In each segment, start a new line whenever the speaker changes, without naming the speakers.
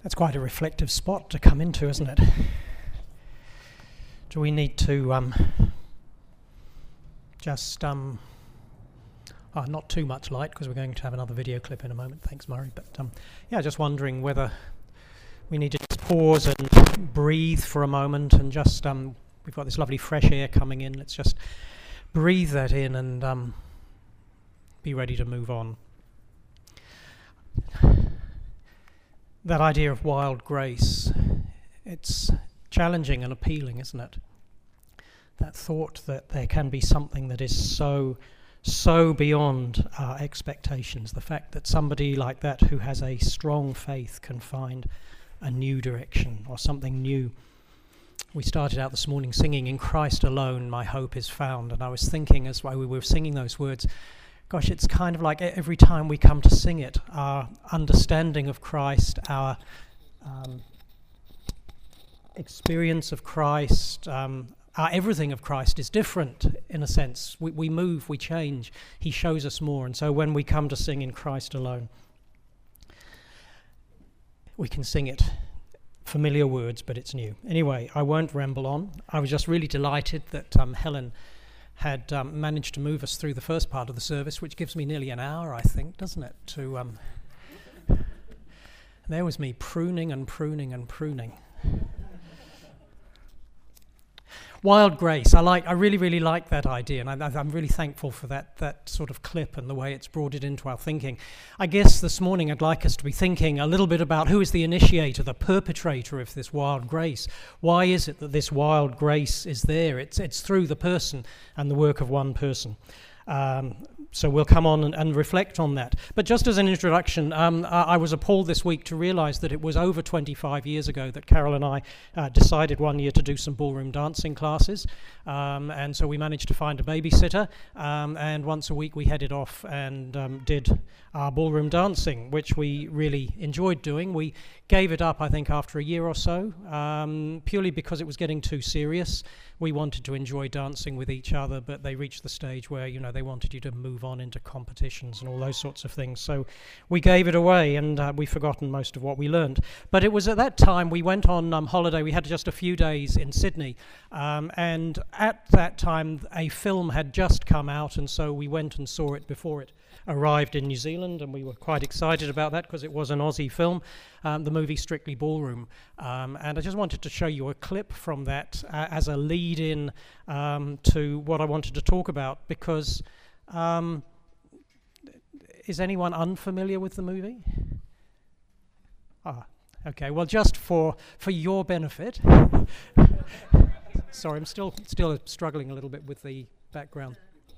That's quite a reflective spot to come into, isn't it? Do we need to not too much light, because we're going to have another video clip in a moment. Thanks, Murray. But just wondering whether we need to just pause and breathe for a moment and just we've got this lovely fresh air coming in. Let's just breathe that in and be ready to move on. That idea of wild grace, it's challenging and appealing, isn't it? That thought that there can be something that is so beyond our expectations. The fact that somebody like that who has a strong faith can find a new direction or something new. We started out this morning singing, "In Christ alone my hope is found," and I was thinking as we were singing those words, gosh, it's kind of like every time we come to sing it, our understanding of Christ, our experience of Christ, our everything of Christ is different in a sense. We move, we change. He shows us more. And so when we come to sing "In Christ alone," we can sing it. Familiar words, but it's new. Anyway, I won't ramble on. I was just really delighted that Helen had managed to move us through the first part of the service, which gives me nearly an hour, I think, doesn't it? There was me pruning and pruning and pruning. Wild grace. I really, really like that idea, and I'm really thankful for that sort of clip and the way it's brought it into our thinking. I guess this morning I'd like us to be thinking a little bit about who is the initiator, the perpetrator of this wild grace. Why is it that this wild grace is there? It's through the person and the work of one person. So we'll come on and reflect on that. But just as an introduction, I was appalled this week to realise that it was over 25 years ago that Carol and I decided one year to do some ballroom dancing classes. And so we managed to find a babysitter, and once a week we headed off and did our ballroom dancing, which we really enjoyed doing. We gave it up, I think, after a year or so, purely because it was getting too serious. We wanted to enjoy dancing with each other, but they reached the stage where, they wanted you to move on into competitions and all those sorts of things. So we gave it away, and we've forgotten most of what we learned. But it was at that time we went on holiday. We had just a few days in Sydney, and at that time a film had just come out, and so we went and saw it before it arrived in New Zealand, and we were quite excited about that because it was an Aussie film, the movie Strictly Ballroom. And I just wanted to show you a clip from that as a lead-in to what I wanted to talk about, because is anyone unfamiliar with the movie? Okay, well, just for your benefit. Sorry, I'm still struggling a little bit with the background.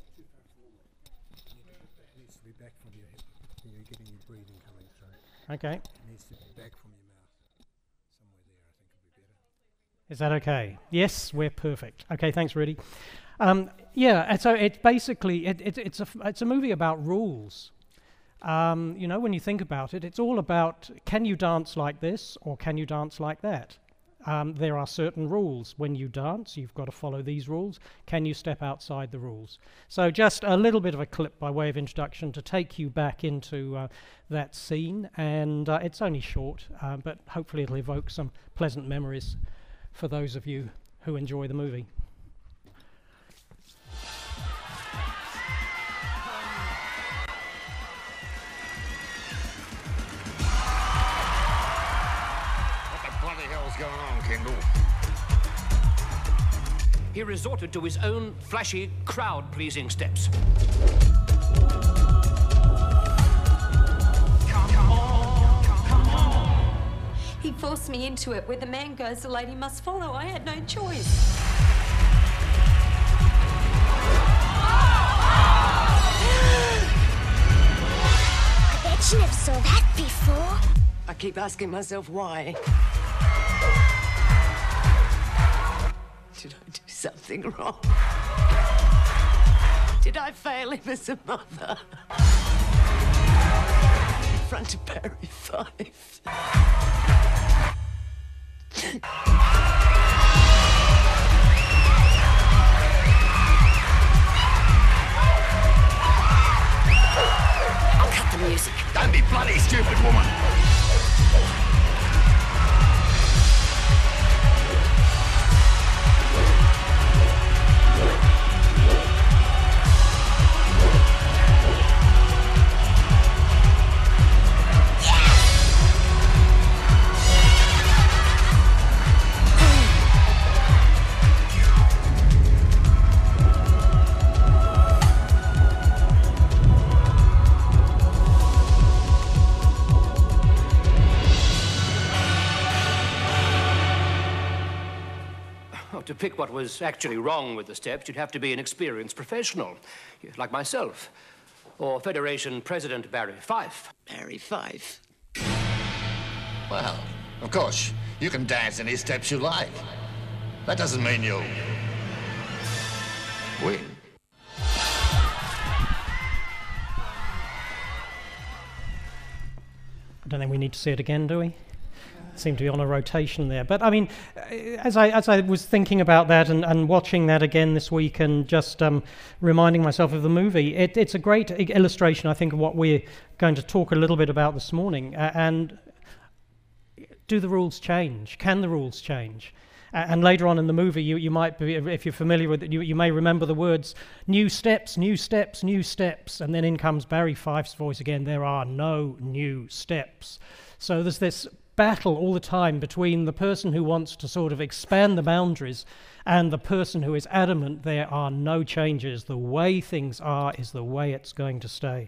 Okay.
It needs to be back from your mouth. Somewhere there, I think it'll be better.
Is that okay? Yes, we're perfect. Okay, thanks, Rudy. And so it's basically it's a movie about rules. When you think about it, it's all about, can you dance like this or can you dance like that? There are certain rules. When you dance, you've got to follow these rules. Can you step outside the rules? So just a little bit of a clip by way of introduction to take you back into that scene. And it's only short, but hopefully it'll evoke some pleasant memories for those of you who enjoy the movie.
Going on, Kendall?
He resorted to his own flashy, crowd-pleasing steps.
Come on. He forced me into it. Where the man goes, the lady must follow. I had no choice.
I bet you never saw that before.
I keep asking myself why. Did I do something wrong? Did I fail him as a mother? In front of Barry Fife.
I'll cut the music.
Don't be bloody stupid, woman.
to pick what was actually wrong with the steps, you'd have to be an experienced professional, like myself, or Federation President Barry Fife.
Barry Fife.
Well, of course, you can dance any steps you like. That doesn't mean you'll win.
I don't think we need to see it again, do we? Seem to be on a rotation there. But I mean, as I was thinking about that and watching that again this week and just reminding myself of the movie, it's a great illustration, I think, of what we're going to talk a little bit about this morning. And do the rules change? Can the rules change? And later on in the movie, you might be, if you're familiar with it, you may remember the words, new steps, new steps, new steps. And then in comes Barry Fife's voice again, there are no new steps. So there's this battle all the time between the person who wants to sort of expand the boundaries and the person who is adamant there are no changes. The way things are is the way it's going to stay.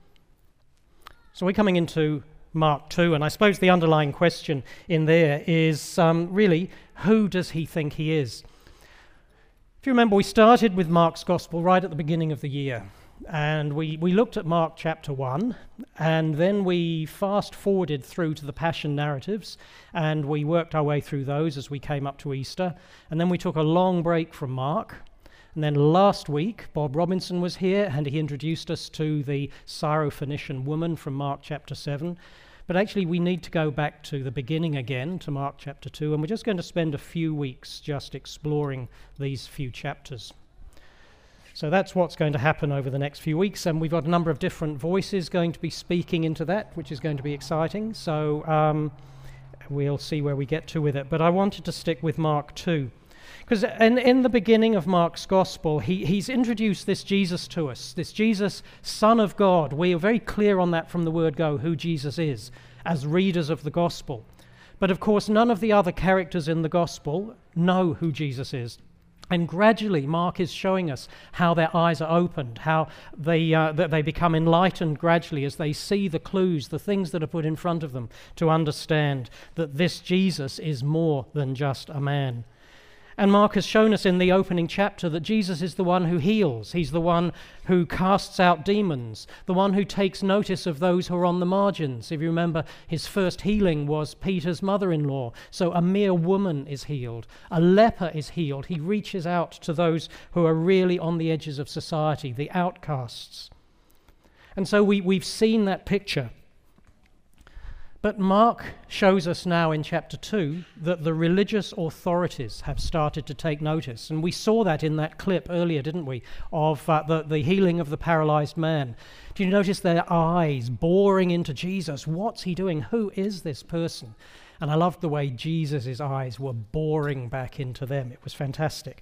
So we're coming into Mark 2, and I suppose the underlying question in there is really, who does he think he is? If you remember, we started with Mark's Gospel right at the beginning of the year. And we looked at Mark chapter 1, and then we fast-forwarded through to the Passion narratives, and we worked our way through those as we came up to Easter. And then we took a long break from Mark. And then last week, Bob Robinson was here, and he introduced us to the Syrophoenician woman from Mark chapter 7. But actually, we need to go back to the beginning again, to Mark chapter 2, and we're just going to spend a few weeks just exploring these few chapters. So that's what's going to happen over the next few weeks, and we've got a number of different voices going to be speaking into that, which is going to be exciting. So we'll see where we get to with it. But I wanted to stick with Mark 2, because in the beginning of Mark's Gospel, he's introduced this Jesus to us, this Jesus, Son of God. We are very clear on that from the word go, who Jesus is, as readers of the Gospel. But of course, none of the other characters in the Gospel know who Jesus is. And gradually, Mark is showing us how their eyes are opened, how they become enlightened gradually as they see the clues, the things that are put in front of them, to understand that this Jesus is more than just a man. And Mark has shown us in the opening chapter that Jesus is the one who heals. He's the one who casts out demons, the one who takes notice of those who are on the margins. If you remember, his first healing was Peter's mother-in-law. So a mere woman is healed. A leper is healed. He reaches out to those who are really on the edges of society, the outcasts. And so we've seen that picture. But Mark shows us now in chapter 2 that the religious authorities have started to take notice. And we saw that in that clip earlier, didn't we, of the healing of the paralyzed man. Do you notice their eyes boring into Jesus? What's he doing? Who is this person? And I loved the way Jesus' eyes were boring back into them. It was fantastic.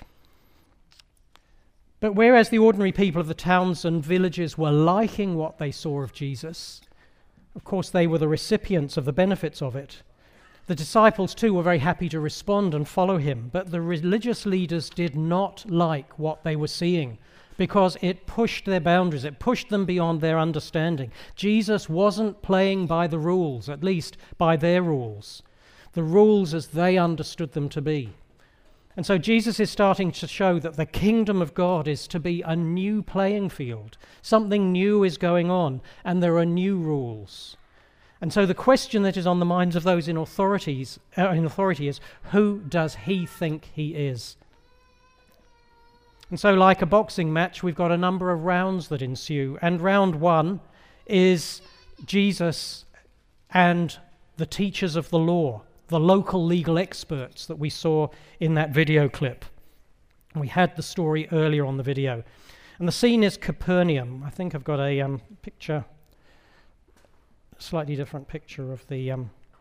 But whereas the ordinary people of the towns and villages were liking what they saw of Jesus, of course, they were the recipients of the benefits of it. The disciples, too, were very happy to respond and follow him, but the religious leaders did not like what they were seeing because it pushed their boundaries, it pushed them beyond their understanding. Jesus wasn't playing by the rules, at least by their rules, the rules as they understood them to be. And so Jesus is starting to show that the kingdom of God is to be a new playing field. Something new is going on, and there are new rules. And so the question that is on the minds of those in authority is, who does he think he is? And so like a boxing match, we've got a number of rounds that ensue. And round 1 is Jesus and the teachers of the law, the local legal experts that we saw in that video clip. We had the story earlier on the video. And the scene is Capernaum. I think I've got a picture, a slightly different picture of the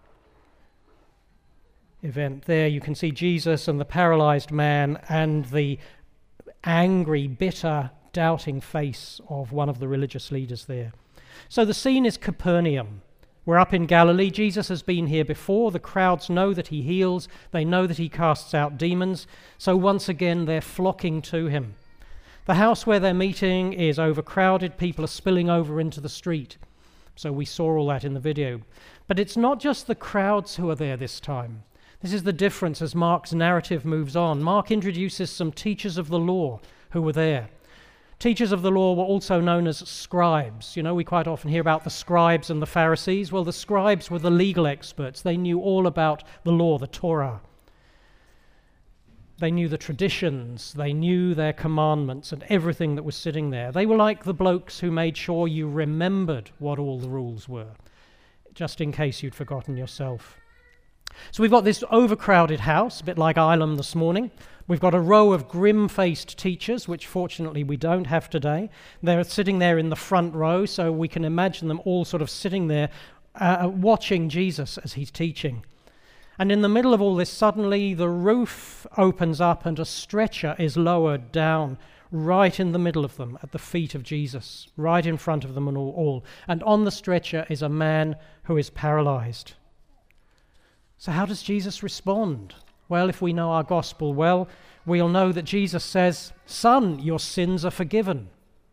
event. There you can see Jesus and the paralyzed man and the angry, bitter, doubting face of one of the religious leaders there. So the scene is Capernaum. We're up in Galilee. Jesus has been here before. The crowds know that he heals. They know that he casts out demons. So once again, they're flocking to him. The house where they're meeting is overcrowded. People are spilling over into the street. So we saw all that in the video. But it's not just the crowds who are there this time. This is the difference as Mark's narrative moves on. Mark introduces some teachers of the law who were there. Teachers of the law were also known as scribes. You know, we quite often hear about the scribes and the Pharisees. Well, the scribes were the legal experts. They knew all about the law, the Torah. They knew the traditions. They knew their commandments and everything that was sitting there. They were like the blokes who made sure you remembered what all the rules were, just in case you'd forgotten yourself. So we've got this overcrowded house, a bit like Ilam this morning. We've got a row of grim-faced teachers, which fortunately we don't have today. They're sitting there in the front row, so we can imagine them all sort of sitting there watching Jesus as he's teaching. And in the middle of all this, suddenly the roof opens up and a stretcher is lowered down right in the middle of them at the feet of Jesus, right in front of them and all. And on the stretcher is a man who is paralyzed. So how does Jesus respond? Well, if we know our gospel well, we'll know that Jesus says, "Son, your sins are forgiven."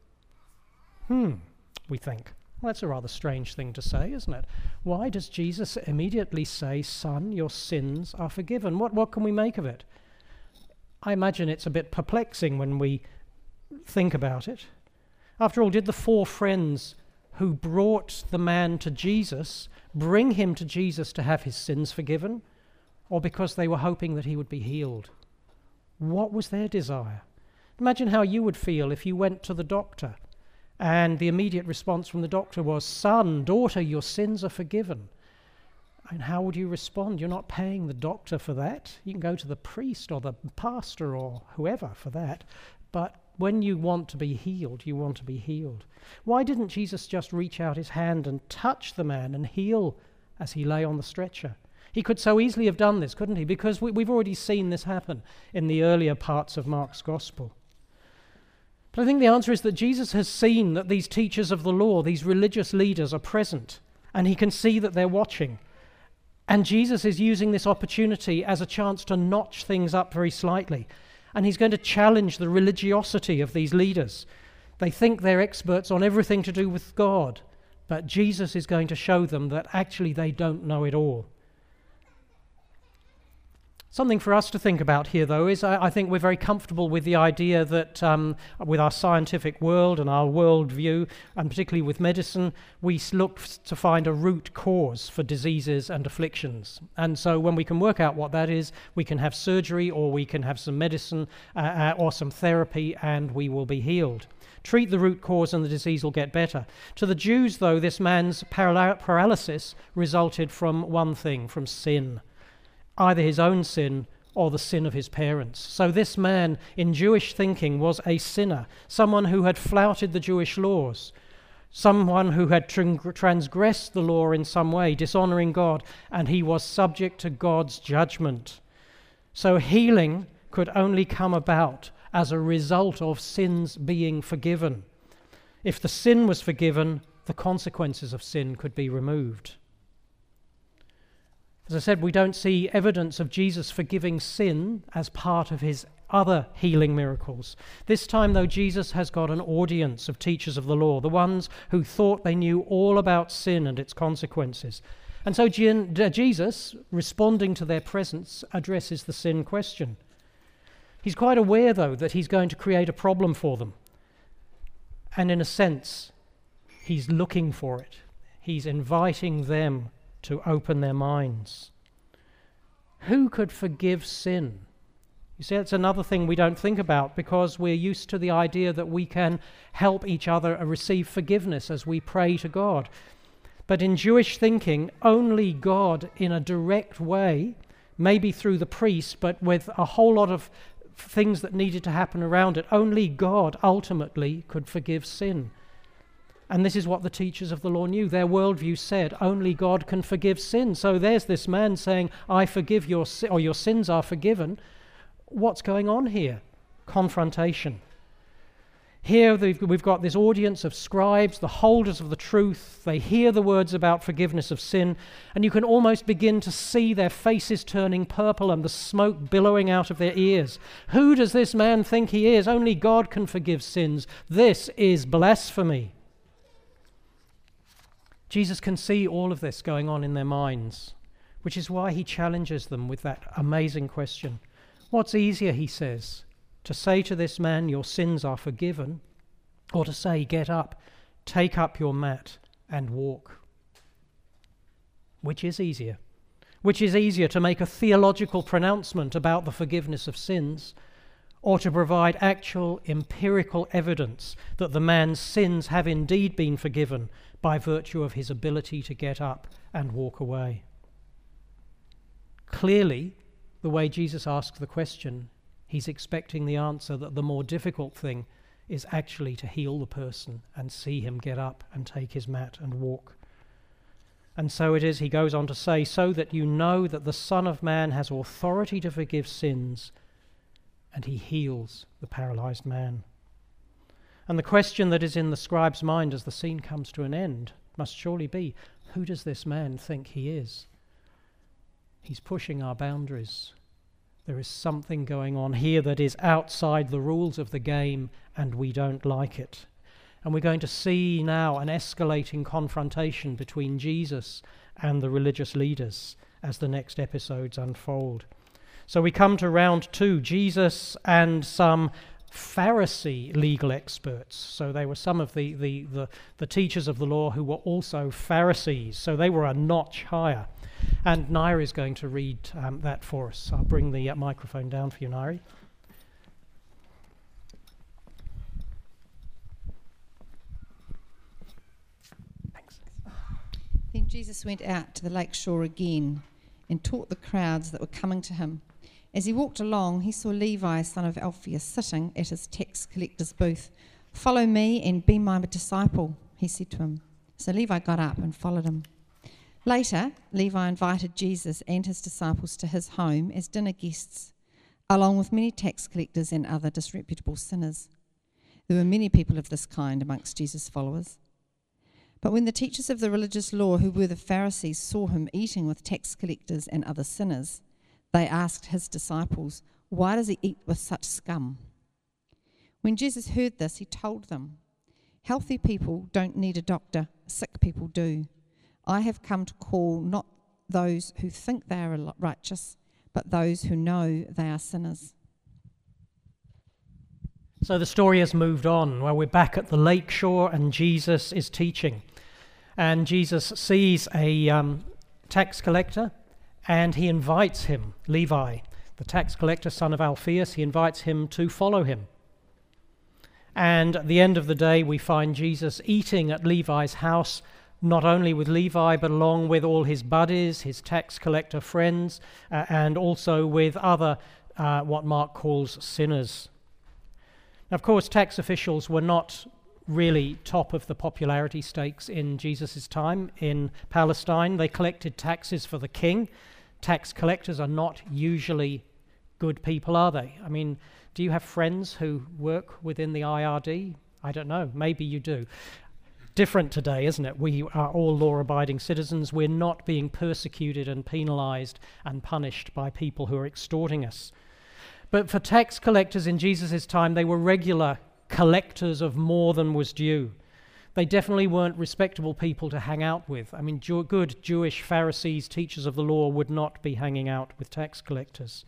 We think. Well, that's a rather strange thing to say, isn't it? Why does Jesus immediately say, "Son, your sins are forgiven"? What can we make of it? I imagine it's a bit perplexing when we think about it. After all, did the 4 friends who brought the man to Jesus bring him to Jesus to have his sins forgiven, or because they were hoping that he would be healed? What was their desire? Imagine how you would feel if you went to the doctor and the immediate response from the doctor was, "Son, daughter, your sins are forgiven." And how would you respond? You're not paying the doctor for that. You can go to the priest or the pastor or whoever for that. But when you want to be healed, you want to be healed. Why didn't Jesus just reach out his hand and touch the man and heal as he lay on the stretcher? He could so easily have done this, couldn't he? Because we've already seen this happen in the earlier parts of Mark's gospel. But I think the answer is that Jesus has seen that these teachers of the law, these religious leaders, are present, and he can see that they're watching. And Jesus is using this opportunity as a chance to notch things up very slightly. And he's going to challenge the religiosity of these leaders. They think they're experts on everything to do with God, but Jesus is going to show them that actually they don't know it all. Something for us to think about here, though, is I think we're very comfortable with the idea that with our scientific world and our worldview, and particularly with medicine, we look to find a root cause for diseases and afflictions. And so when we can work out what that is, we can have surgery or we can have some medicine or some therapy and we will be healed. Treat the root cause and the disease will get better. To the Jews, though, this man's paralysis resulted from one thing, from sin. Either his own sin or the sin of his parents. So this man, in Jewish thinking, was a sinner, someone who had flouted the Jewish laws, someone who had transgressed the law in some way, dishonoring God, and he was subject to God's judgment. So healing could only come about as a result of sins being forgiven. If the sin was forgiven, the consequences of sin could be removed. As I said, we don't see evidence of Jesus forgiving sin as part of his other healing miracles. This time, though, Jesus has got an audience of teachers of the law, the ones who thought they knew all about sin and its consequences. And so Jesus, responding to their presence, addresses the sin question. He's quite aware, though, that he's going to create a problem for them. And in a sense, he's looking for it. He's inviting them to open their minds. Who could forgive sin? You see, that's another thing we don't think about because we're used to the idea that we can help each other receive forgiveness as we pray to God. But in Jewish thinking, only God in a direct way, maybe through the priest, but with a whole lot of things that needed to happen around it, only God ultimately could forgive sin. And this is what the teachers of the law knew. Their worldview said only God can forgive sin. So there's this man saying, "I forgive your sin," or "your sins are forgiven." What's going on here? Confrontation. Here we've got this audience of scribes, the holders of the truth. They hear the words about forgiveness of sin, and you can almost begin to see their faces turning purple and the smoke billowing out of their ears. Who does this man think he is? Only God can forgive sins. This is blasphemy. Jesus can see all of this going on in their minds. which is why he challenges them with that amazing question. What's easier, he says, to say to this man, your sins are forgiven, or to say, get up, take up your mat and walk? Which is easier? Which is easier, to make a theological pronouncement about the forgiveness of sins, or to provide actual empirical evidence that the man's sins have indeed been forgiven by virtue of his ability to get up and walk away? Clearly, the way Jesus asks the question, he's expecting the answer that the more difficult thing is actually to heal the person and see him get up and take his mat and walk. And so it is, he goes on to say, so that you know that the Son of Man has authority to forgive sins, and he heals the paralyzed man. And the question that is in the scribe's mind as the scene comes to an end must surely be, who does this man think he is? He's pushing our boundaries. There is something going on here that is outside the rules of the game, and we don't like it. And we're going to see now an escalating confrontation between Jesus and the religious leaders as the next episodes unfold. So we come to round 2, Jesus and some Pharisee legal experts. So they were some of the teachers of the law who were also Pharisees. So they were a notch higher. And Nairi is going to read that for us. I'll bring the microphone down for you, Nairi. Thanks.
Then Jesus went out to the lake shore again and taught the crowds that were coming to him. As he walked along, he saw Levi, son of Alphaeus, sitting at his tax collector's booth. "Follow me and be my disciple," he said to him. So Levi got up and followed him. Later, Levi invited Jesus and his disciples to his home as dinner guests, along with many tax collectors and other disreputable sinners. There were many people of this kind amongst Jesus' followers. But when the teachers of the religious law, who were the Pharisees, saw him eating with tax collectors and other sinners, they asked his disciples, "Why does he eat with such scum?" When Jesus heard this, he told them, "Healthy people don't need a doctor, sick people do. I have come to call not those who think they are righteous, but those who know they are sinners."
So the story has moved on, where we're back at the lake shore and Jesus is teaching. And Jesus sees a tax collector and he invites him, Levi, the tax collector, son of Alphaeus, he invites him to follow him. And at the end of the day, we find Jesus eating at Levi's house, not only with Levi, but along with all his buddies, his tax collector friends, and also with other, what Mark calls sinners. Now, of course, tax officials were not really top of the popularity stakes in Jesus' time in Palestine. They collected taxes for the king. Tax collectors are not usually good people, are they? I mean, do you have friends who work within the IRD? I don't know. Maybe you do. Different today, isn't it? We are all law-abiding citizens. We're not being persecuted and penalized and punished by people who are extorting us. But for tax collectors in Jesus' time, they were regular collectors of more than was due. They definitely weren't respectable people to hang out with. I mean, good Jewish Pharisees, teachers of the law, would not be hanging out with tax collectors.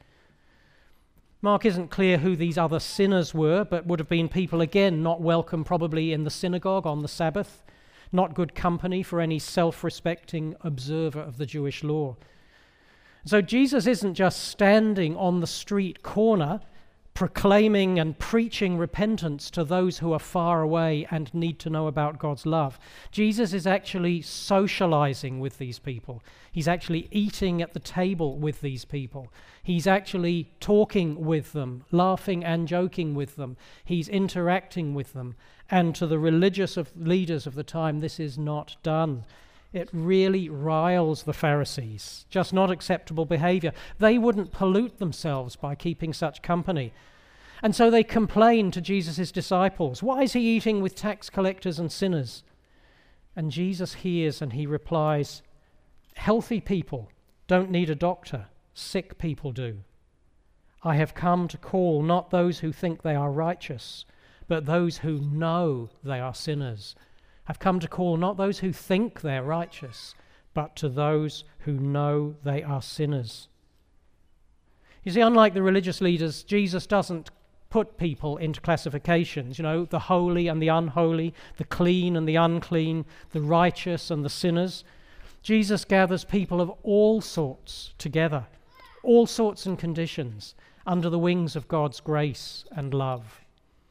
Mark isn't clear who these other sinners were, but would have been people, again, not welcome probably in the synagogue on the Sabbath, not good company for any self-respecting observer of the Jewish law. So Jesus isn't just standing on the street corner proclaiming and preaching repentance to those who are far away and need to know about God's love. Jesus is actually socializing with these people. He's actually eating at the table with these people. He's actually talking with them, laughing and joking with them. He's interacting with them. And to the religious leaders of the time, this is not done. It really riles the Pharisees. Just not acceptable behavior. They wouldn't pollute themselves by keeping such company. And so they complain to Jesus' disciples, "Why is he eating with tax collectors and sinners?" And Jesus hears and he replies, "Healthy people don't need a doctor, sick people do. I have come to call not those who think they are righteous, but those who know they are sinners. I've come to call not those who think they're righteous, but to those who know they are sinners. You see, unlike the religious leaders, Jesus doesn't put people into classifications, the holy and the unholy, the clean and the unclean, the righteous and the sinners. Jesus gathers people of all sorts together, all sorts and conditions, under the wings of God's grace and love.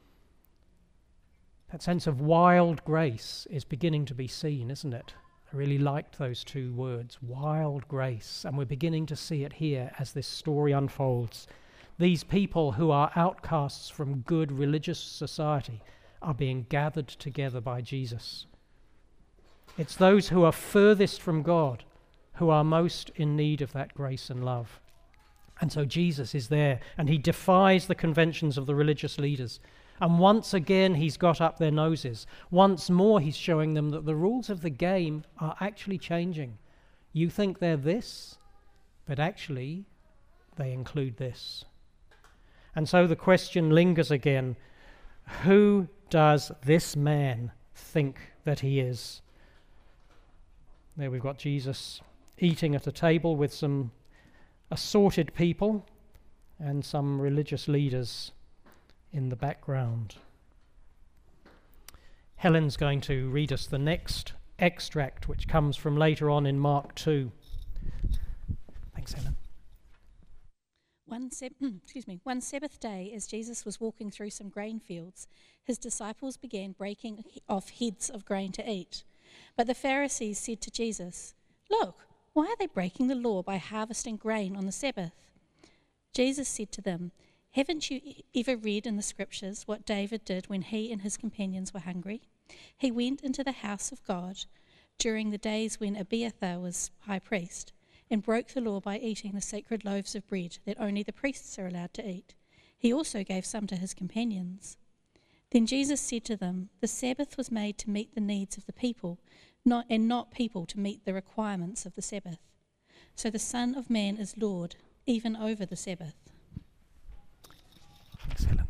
That sense of wild grace is beginning to be seen, isn't it? I really liked those two words, wild grace, and we're beginning to see it here as this story unfolds. These people who are outcasts from good religious society are being gathered together by Jesus. It's those who are furthest from God who are most in need of that grace and love. And so Jesus is there, and he defies the conventions of the religious leaders. And once again, he's got up their noses. Once more, he's showing them that the rules of the game are actually changing. You think they're this, but actually, they include this. And so the question lingers again, who does this man think that he is? There we've got Jesus eating at a table with some assorted people and some religious leaders in the background. Helen's going to read us the next extract, which comes from later on in Mark 2. Thanks, Helen.
One Sabbath day, as Jesus was walking through some grain fields, his disciples began breaking off heads of grain to eat. But the Pharisees said to Jesus, "Look, why are they breaking the law by harvesting grain on the Sabbath?" Jesus said to them, "Haven't you ever read in the scriptures what David did when he and his companions were hungry? He went into the house of God during the days when Abiathar was high priest and broke the law by eating the sacred loaves of bread that only the priests are allowed to eat. He also gave some to his companions." Then Jesus said to them, "The Sabbath was made to meet the needs of the people, not people to meet the requirements of the Sabbath. So the Son of Man is Lord, even over the Sabbath."
Thanks, Helen.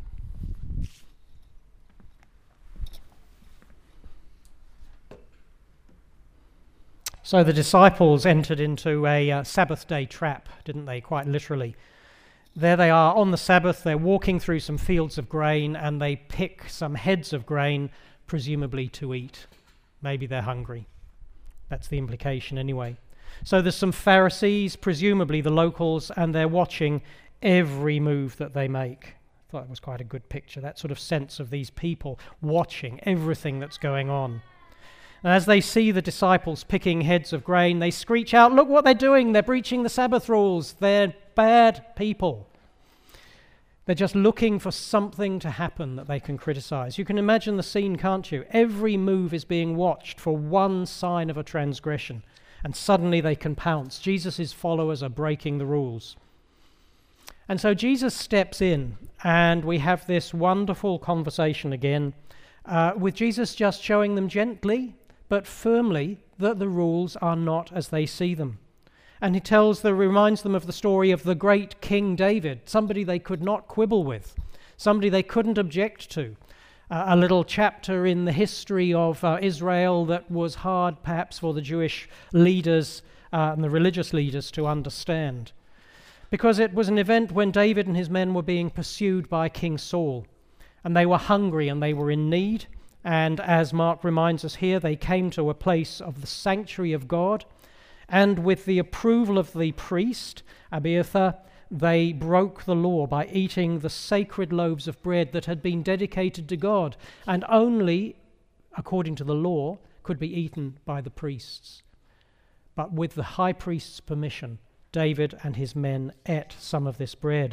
So the disciples entered into a Sabbath day trap, didn't they, quite literally. There they are on the Sabbath, they're walking through some fields of grain and they pick some heads of grain, presumably to eat. Maybe they're hungry. That's the implication anyway. So there's some Pharisees, presumably the locals, and they're watching every move that they make. I thought it was quite a good picture, that sort of sense of these people watching everything that's going on. And as they see the disciples picking heads of grain, they screech out, "Look what they're doing, they're breaching the Sabbath rules, they're bad people." They're just looking for something to happen that they can criticize. You can imagine the scene, can't you? Every move is being watched for one sign of a transgression, and suddenly they can pounce. Jesus' followers are breaking the rules. And so Jesus steps in, and we have this wonderful conversation again, with Jesus just showing them gently but firmly that the rules are not as they see them. And he reminds them of the story of the great King David, somebody they could not quibble with, somebody they couldn't object to. A little chapter in the history of Israel that was hard perhaps for the Jewish leaders and the religious leaders to understand. Because it was an event when David and his men were being pursued by King Saul, and they were hungry and they were in need. And as Mark reminds us here, they came to a place of the sanctuary of God, and with the approval of the priest, Abiathar, they broke the law by eating the sacred loaves of bread that had been dedicated to God, and only, according to the law, could be eaten by the priests. But with the high priest's permission, David and his men ate some of this bread.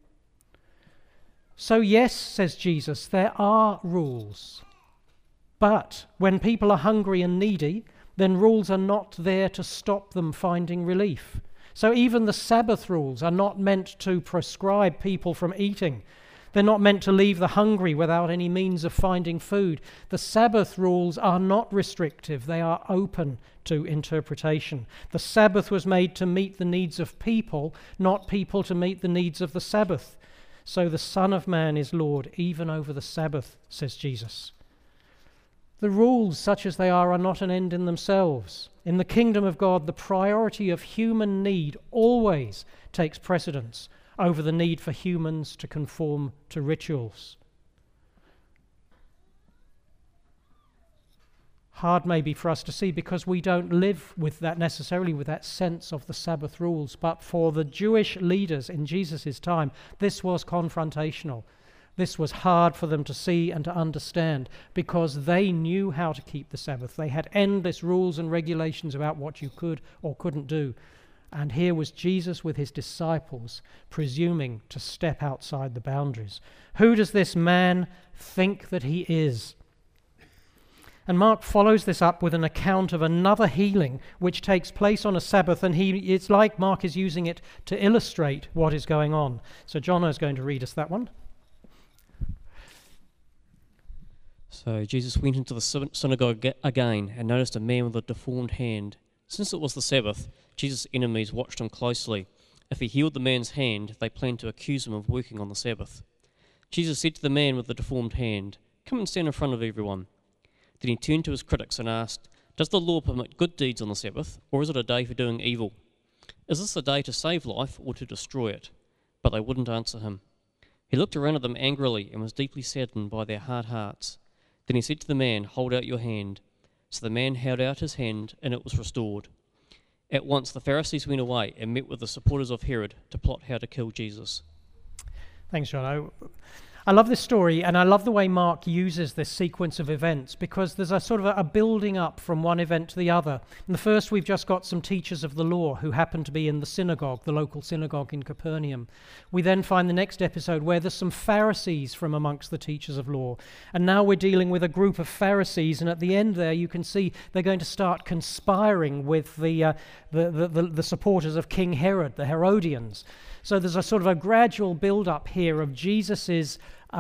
So yes, says Jesus, there are rules. But when people are hungry and needy, then rules are not there to stop them finding relief. So even the Sabbath rules are not meant to prescribe people from eating. They're not meant to leave the hungry without any means of finding food. The Sabbath rules are not restrictive. They are open to interpretation. The Sabbath was made to meet the needs of people, not people to meet the needs of the Sabbath. So the Son of Man is Lord even over the Sabbath, says Jesus. The rules, such as they are not an end in themselves. In the kingdom of God, the priority of human need always takes precedence over the need for humans to conform to rituals. Hard maybe for us to see because we don't live with that necessarily, with that sense of the Sabbath rules. But for the Jewish leaders in Jesus' time, this was confrontational. This was hard for them to see and to understand because they knew how to keep the Sabbath. They had endless rules and regulations about what you could or couldn't do. And here was Jesus with his disciples presuming to step outside the boundaries. Who does this man think that he is? And Mark follows this up with an account of another healing which takes place on a Sabbath, and it's like Mark is using it to illustrate what is going on. So John is going to read us that one.
So Jesus went into the synagogue again and noticed a man with a deformed hand. Since it was the Sabbath, Jesus' enemies watched him closely. If he healed the man's hand, they planned to accuse him of working on the Sabbath. Jesus said to the man with the deformed hand, "Come and stand in front of everyone." Then he turned to his critics and asked, "Does the law permit good deeds on the Sabbath, or is it a day for doing evil? Is this a day to save life or to destroy it?" But they wouldn't answer him. He looked around at them angrily and was deeply saddened by their hard hearts. Then he said to the man, "Hold out your hand." So the man held out his hand, and it was restored. At once the Pharisees went away and met with the supporters of Herod to plot how to kill Jesus.
Thanks, John. I love this story, and I love the way Mark uses this sequence of events because there's a sort of a building up from one event to the other. In the first, we've just got some teachers of the law who happen to be in the synagogue, the local synagogue in Capernaum. We then find the next episode where there's some Pharisees from amongst the teachers of law. And now we're dealing with a group of Pharisees, and at the end there you can see they're going to start conspiring with the supporters of King Herod, the Herodians. So there's a sort of a gradual build-up here of Jesus's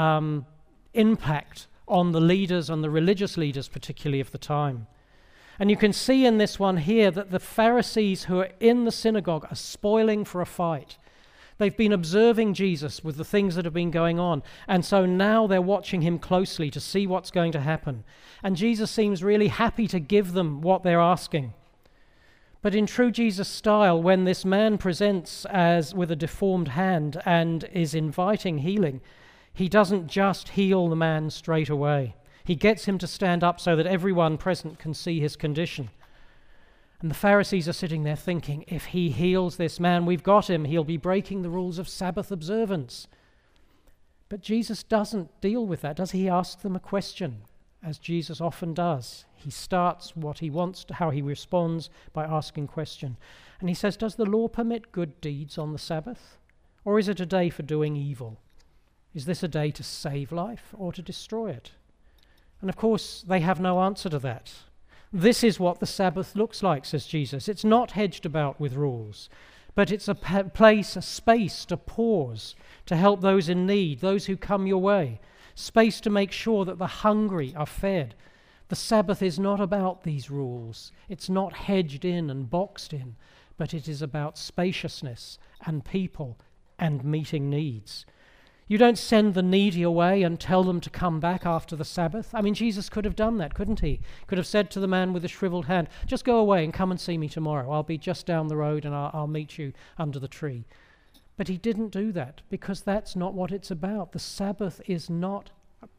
impact on the leaders and the religious leaders, particularly of the time. And you can see in this one here that the Pharisees who are in the synagogue are spoiling for a fight. They've been observing Jesus with the things that have been going on, and so now they're watching him closely to see what's going to happen. And Jesus seems really happy to give them what they're asking. But in true Jesus style, when this man presents as with a deformed hand and is inviting healing, he doesn't just heal the man straight away. He gets him to stand up so that everyone present can see his condition. And the Pharisees are sitting there thinking, if he heals this man, we've got him. He'll be breaking the rules of Sabbath observance. But Jesus doesn't deal with that, does he? He asks them a question, as Jesus often does. He starts what he wants to, how he responds by asking question. And he says, does the law permit good deeds on the Sabbath? Or is it a day for doing evil? Is this a day to save life or to destroy it? And of course, they have no answer to that. This is what the Sabbath looks like, says Jesus. It's not hedged about with rules, but it's a place, a space to pause, to help those in need, those who come your way. Space to make sure that the hungry are fed. The Sabbath is not about these rules. It's not hedged in and boxed in, but it is about spaciousness and people and meeting needs. You don't send the needy away and tell them to come back after the Sabbath. I mean, Jesus could have done that, couldn't he? Could have said to the man with the shriveled hand, just go away and come and see me tomorrow. I'll be just down the road and I'll meet you under the tree. But he didn't do that because that's not what it's about. The Sabbath is not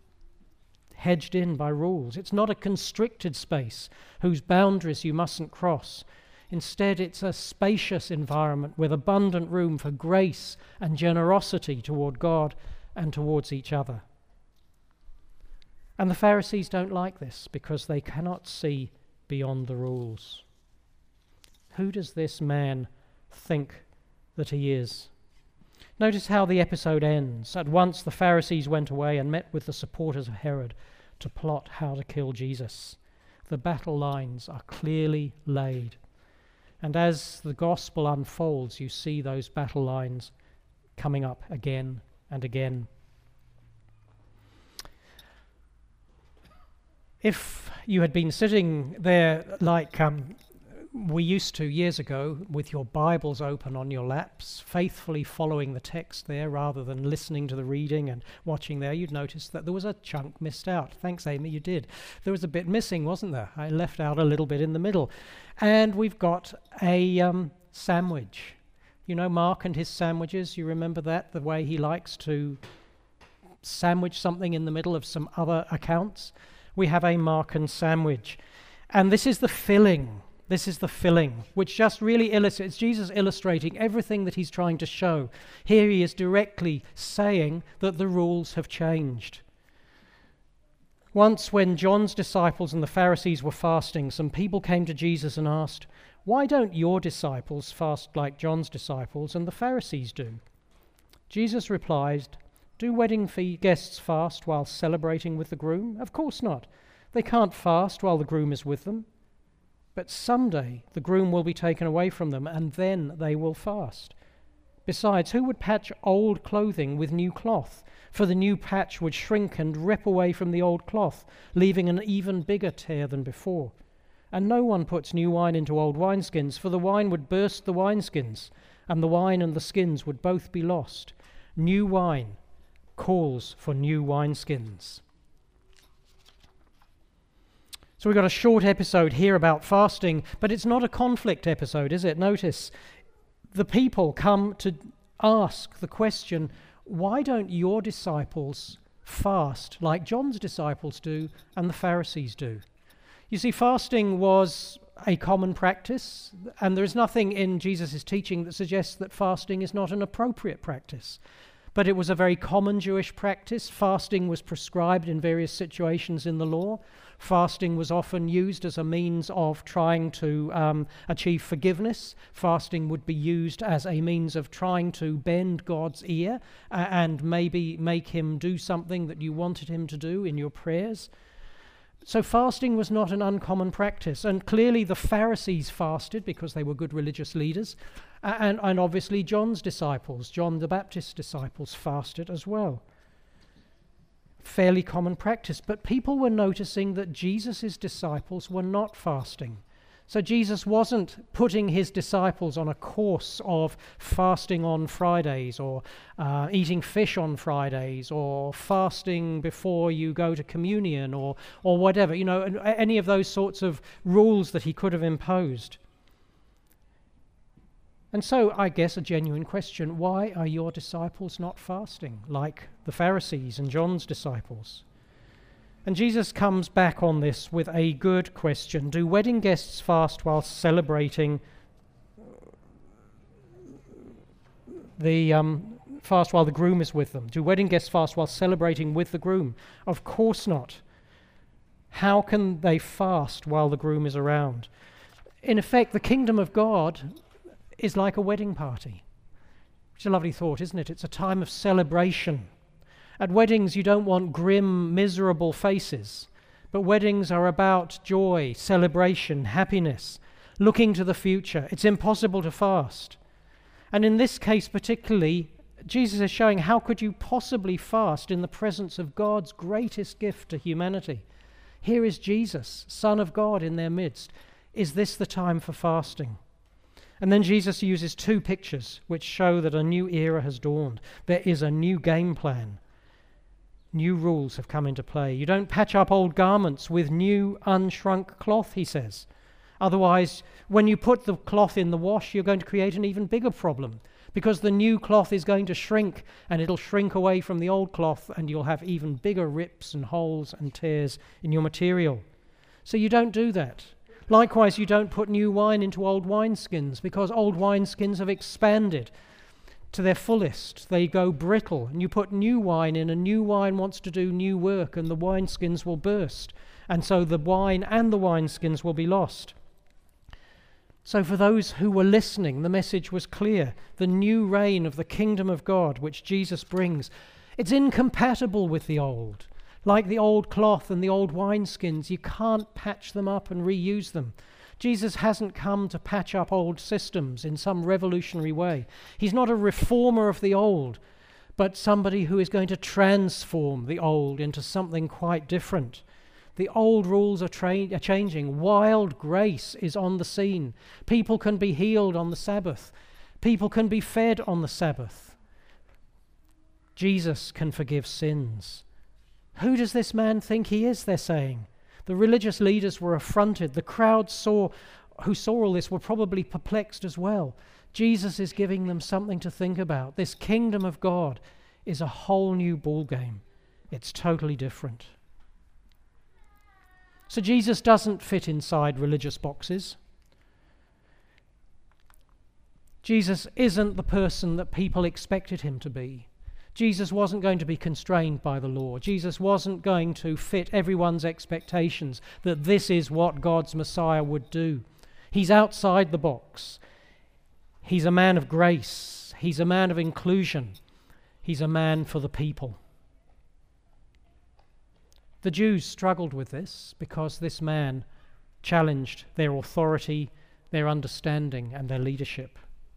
hedged in by rules. It's not a constricted space whose boundaries you mustn't cross. Instead, it's a spacious environment with abundant room for grace and generosity toward God and towards each other. And the Pharisees don't like this because they cannot see beyond the rules. Who does this man think that he is? Notice how the episode ends. At once the Pharisees went away and met with the supporters of Herod to plot how to kill Jesus. The battle lines are clearly laid. And as the gospel unfolds, you see those battle lines coming up again and again. If you had been sitting there like we used to, years ago, with your Bibles open on your laps, faithfully following the text there rather than listening to the reading and watching there, you'd notice that there was a chunk missed out. Thanks, Amy, you did. There was a bit missing, wasn't there? I left out a little bit in the middle. And we've got a sandwich. You know Mark and his sandwiches? You remember that? The way he likes to sandwich something in the middle of some other accounts? We have a Markan sandwich. And this is the filling. This is the filling, which just really illustrates, Jesus illustrating everything that he's trying to show. Here he is directly saying that the rules have changed. Once when John's disciples and the Pharisees were fasting, some people came to Jesus and asked, "Why don't your disciples fast like John's disciples and the Pharisees do?" Jesus replied, "Do wedding guests fast while celebrating with the groom? Of course not. They can't fast while the groom is with them. But someday the groom will be taken away from them, and then they will fast. Besides, who would patch old clothing with new cloth? For the new patch would shrink and rip away from the old cloth, leaving an even bigger tear than before. And no one puts new wine into old wineskins, for the wine would burst the wineskins, and the wine and the skins would both be lost. New wine calls for new wineskins." So we've got a short episode here about fasting, but it's not a conflict episode, is it? Notice, the people come to ask the question, why don't your disciples fast like John's disciples do and the Pharisees do? You see, fasting was a common practice, and there is nothing in Jesus' teaching that suggests that fasting is not an appropriate practice. But it was a very common Jewish practice. Fasting was prescribed in various situations in the law. Fasting was often used as a means of trying to achieve forgiveness. Fasting would be used as a means of trying to bend God's ear and maybe make him do something that you wanted him to do in your prayers. So fasting was not an uncommon practice, and clearly the Pharisees fasted because they were good religious leaders, and obviously John's disciples, John the Baptist's disciples, fasted as well. Fairly common practice, but people were noticing that Jesus' disciples were not fasting. So Jesus wasn't putting his disciples on a course of fasting on Fridays or eating fish on Fridays or fasting before you go to communion or whatever, you know, any of those sorts of rules that he could have imposed. And so I guess a genuine question, why are your disciples not fasting like the Pharisees and John's disciples? And Jesus comes back on this with a good question. Do wedding guests fast while celebrating fast while the groom is with them? Do wedding guests fast while celebrating with the groom? Of course not. How can they fast while the groom is around? In effect, the kingdom of God is like a wedding party. It's a lovely thought, isn't it? It's a time of celebration. At weddings, you don't want grim, miserable faces, but weddings are about joy, celebration, happiness, looking to the future. It's impossible to fast. And in this case particularly, Jesus is showing how could you possibly fast in the presence of God's greatest gift to humanity? Here is Jesus, Son of God, in their midst. Is this the time for fasting? And then Jesus uses two pictures which show that a new era has dawned. There is a new game plan. New rules have come into play. You don't patch up old garments with new unshrunk cloth, he says. Otherwise, when you put the cloth in the wash, you're going to create an even bigger problem because the new cloth is going to shrink and it'll shrink away from the old cloth and you'll have even bigger rips and holes and tears in your material. So you don't do that. Likewise, you don't put new wine into old wineskins because old wineskins have expanded to their fullest. They go brittle, and you put new wine in, and new wine wants to do new work, and the wineskins will burst, and so the wine and the wineskins will be lost. So for those who were listening, the message was clear. The new reign of the kingdom of God, which Jesus brings, it's incompatible with the old. Like the old cloth and the old wineskins, you can't patch them up and reuse them. Jesus hasn't come to patch up old systems in some revolutionary way. He's not a reformer of the old, but somebody who is going to transform the old into something quite different. The old rules are changing. Wild grace is on the scene. People can be healed on the Sabbath. People can be fed on the Sabbath. Jesus can forgive sins. Who does this man think he is, they're saying? The religious leaders were affronted. The crowd who saw all this were probably perplexed as well. Jesus is giving them something to think about. This kingdom of God is a whole new ballgame. It's totally different. So Jesus doesn't fit inside religious boxes. Jesus isn't the person that people expected him to be. Jesus wasn't going to be constrained by the law. Jesus wasn't going to fit everyone's expectations that this is what God's Messiah would do. He's outside the box. He's a man of grace. He's a man of inclusion. He's a man for the people. The Jews struggled with this because this man challenged their authority, their understanding, and their leadership.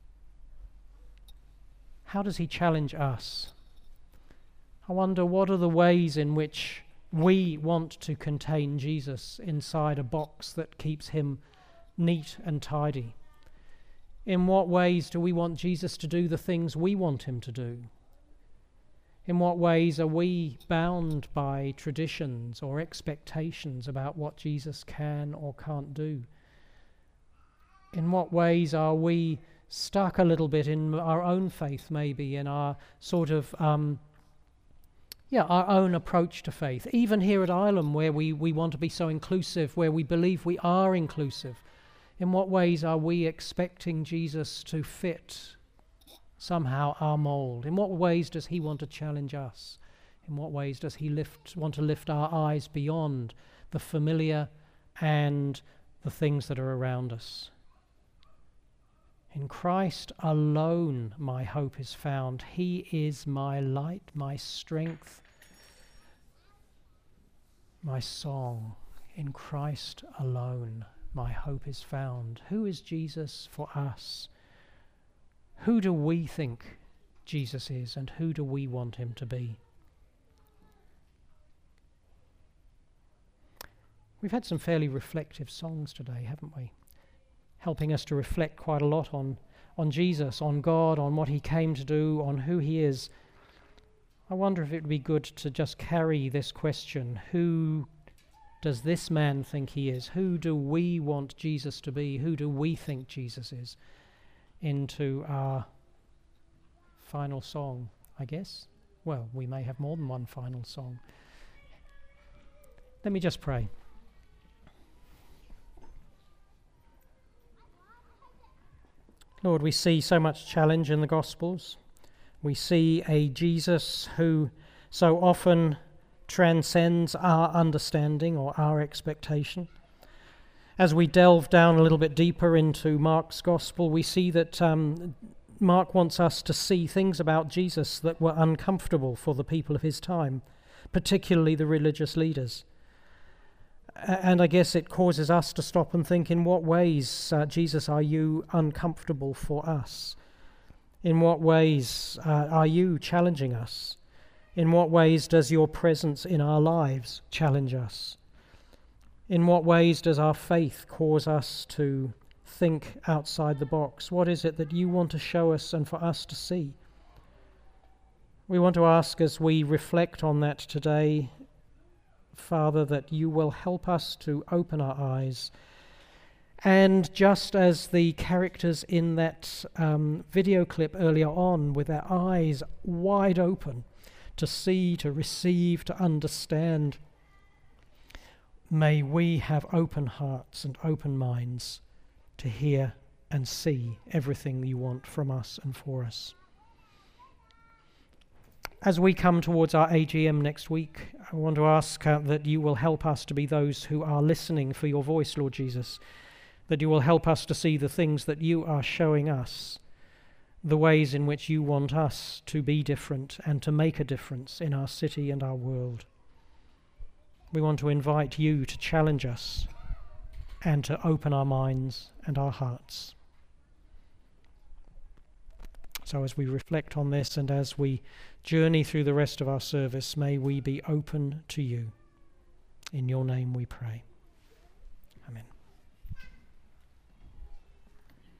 How does he challenge us? I wonder, what are the ways in which we want to contain Jesus inside a box that keeps him neat and tidy? In what ways do we want Jesus to do the things we want him to do? In what ways are we bound by traditions or expectations about what Jesus can or can't do? In what ways are we stuck a little bit in our own faith, maybe, in our sort of, our own approach to faith? Even here at Ilam, where we want to be so inclusive, where we believe we are inclusive, in what ways are we expecting Jesus to fit somehow our mold? In what ways does he want to challenge us? In what ways does he want to lift our eyes beyond the familiar and the things that are around us? In Christ alone my hope is found. He is my light, my strength, my song. In Christ alone my hope is found. Who is Jesus for us? Who do we think Jesus is, and who do we want him to be? We've had some fairly reflective songs today, haven't we? Helping us to reflect quite a lot on Jesus, on God, on what he came to do, on who he is. I wonder if it would be good to just carry this question: who does this man think he is? Who do we want Jesus to be? Who do we think Jesus is? Into our final song, I guess. Well, we may have more than one final song. Let me just pray. Lord, we see so much challenge in the Gospels. We see a Jesus who so often transcends our understanding or our expectation. As we delve down a little bit deeper into Mark's Gospel, we see that Mark wants us to see things about Jesus that were uncomfortable for the people of his time, particularly the religious leaders. And I guess it causes us to stop and think, in what ways, Jesus, are you uncomfortable for us? In what ways are you challenging us? In what ways does your presence in our lives challenge us? In what ways does our faith cause us to think outside the box? What is it that you want to show us and for us to see? We want to ask, as we reflect on that today, Father, that you will help us to open our eyes. And just as the characters in that video clip earlier on, with their eyes wide open, to see, to receive, to understand, may we have open hearts and open minds to hear and see everything you want from us and for us. As we come towards our AGM next week, I want to ask that you will help us to be those who are listening for your voice, Lord Jesus, that you will help us to see the things that you are showing us, the ways in which you want us to be different and to make a difference in our city and our world. We want to invite you to challenge us and to open our minds and our hearts. So as we reflect on this and as we journey through the rest of our service, may we be open to you. In your name we pray.